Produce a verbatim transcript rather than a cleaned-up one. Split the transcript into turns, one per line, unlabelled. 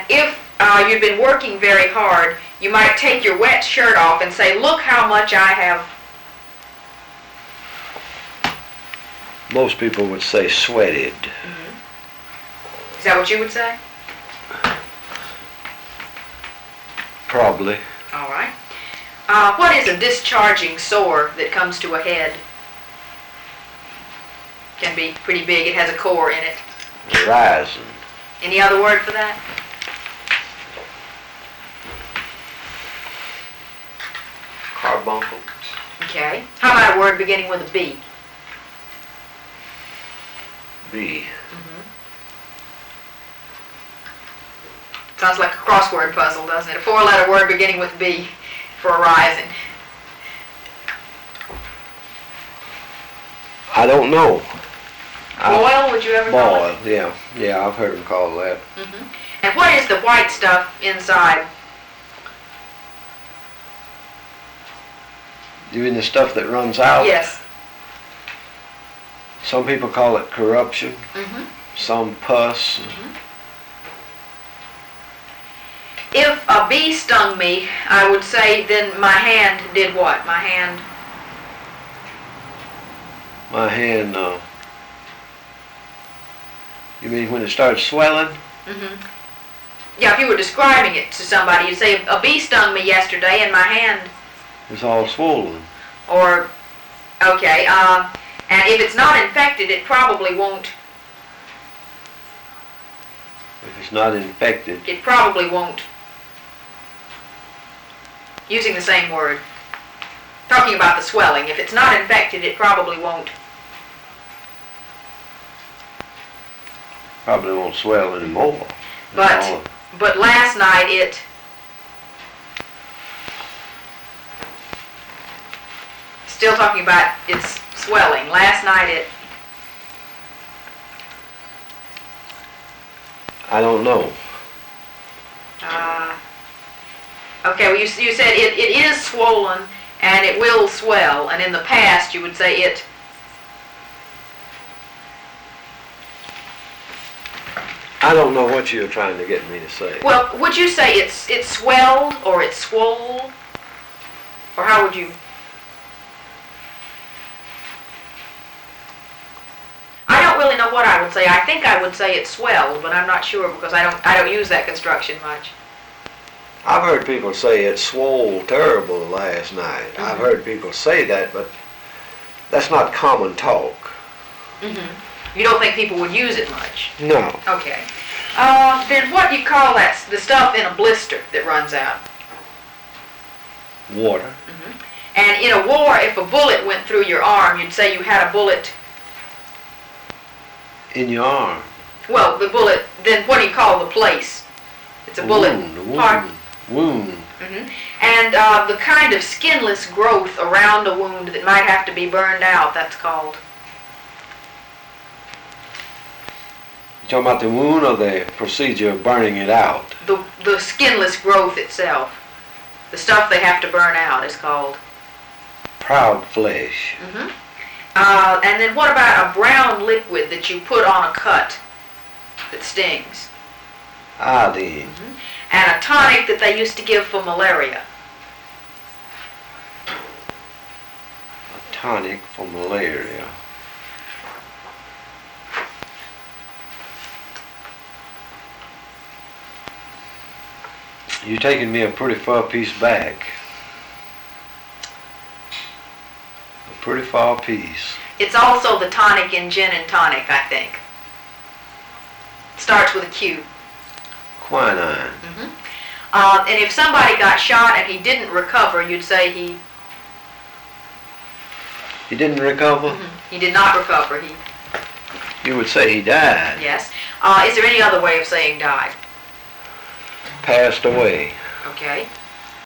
And if uh, you've been working very hard, you might take your wet shirt off and say, look how much I have.
Most people would say sweated.
Mm-hmm. Is that what you would say?
Probably.
All right. Uh, what is a discharging sore that comes to a head? Can be pretty big. It has a core in it.
Rising.
Any other word for that?
Carbuncle.
Okay. How about a word beginning with a B?
B.
Mm-hmm. Sounds like a crossword puzzle, doesn't it? A four-letter word beginning with B for a rising.
I don't know.
Boil, would you ever call
Boil,
it?
yeah. Yeah, I've heard them call that.
Mm-hmm. And what is the white stuff inside?
You mean the stuff that runs out?
Yes.
Some people call it corruption.
Mm-hmm.
Some pus.
Mm-hmm. If a bee stung me, I would say then my hand did what? My hand?
My hand, uh, you mean when it starts swelling?
Mm-hmm. Yeah, if you were describing it to somebody, you'd say, a bee stung me yesterday and my hand.
It's all swollen.
Or, okay, uh, and if it's not infected, it probably won't,
If it's not infected.
it probably won't. Using the same word. Talking about the swelling. If it's not infected, it probably won't.
Probably won't swell anymore.
But, but last night it, still talking about its swelling. Last night it,
I don't know.
uh, okay, well you, you said it, it is swollen and it will swell, and in the past you would say it,
I don't know what you're trying to get me to say.
well, would you say it's it swelled or it swole? Or how would you? I don't really know what I would say. I think I would say it swelled, but I'm not sure because I don't I don't use that construction much.
I've heard people say it swole terrible last night.
Mm-hmm.
I've heard people say that, but that's not common talk.
Mm-hmm. You don't think people would use it much?
No.
Okay. Uh, then what do you call that, the stuff in a blister that runs out?
Water.
Mm-hmm. And in a war, if a bullet went through your arm, you'd say you had a bullet.
In your arm.
Well, the bullet, then what do you call the place? It's a bullet
Wound. A wound.
part.
Wound.
Mm-hmm. And uh, the kind of skinless growth around a wound that might have to be burned out, that's called.
You talking about the wound or the procedure of burning it out?
The, the skinless growth itself. The stuff they have to burn out is called.
Proud flesh.
Mm-hmm. Uh, and then what about a brown liquid that you put on a cut that stings?
Iodine.
Mm-hmm. And a tonic that they used to give for malaria.
A tonic for malaria. You're taking me a pretty far piece back. A pretty far piece.
It's also the tonic in gin and tonic, I think. Starts with a Q.
Quinine.
Mm-hmm. Uh, and if somebody got shot and he didn't recover, you'd say he...
He didn't recover?
Mm-hmm. He did not recover. He.
You would say he died.
Yes. Uh, is there any other way of saying died?
Passed away.
Okay.